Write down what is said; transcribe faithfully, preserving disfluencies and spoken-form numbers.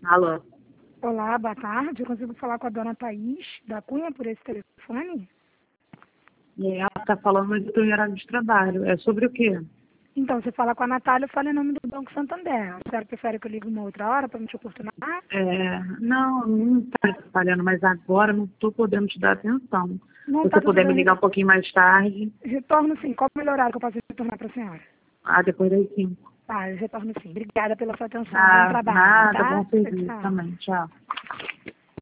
Alô? Olá, boa tarde. Eu consigo falar com a dona Thaís da Cunha por esse telefone? E aí ela está falando do teu horário de trabalho. É sobre o quê? Então, você fala com a Natália, eu falo em nome do Banco Santander. A senhora prefere que eu ligue uma outra hora para me te oportunar? É, não, não está trabalhando, mas agora não estou podendo te dar atenção. Não Se está você tudo puder me bem. ligar um pouquinho mais tarde, Retorno sim. Qual é o melhor horário que eu posso retornar para a senhora? ah, depois das cinco. Tá, eu retorno sim. Obrigada pela sua atenção. Bom Ah, trabalho, nada, tá? bom Tchau, serviço tchau. também. Tchau.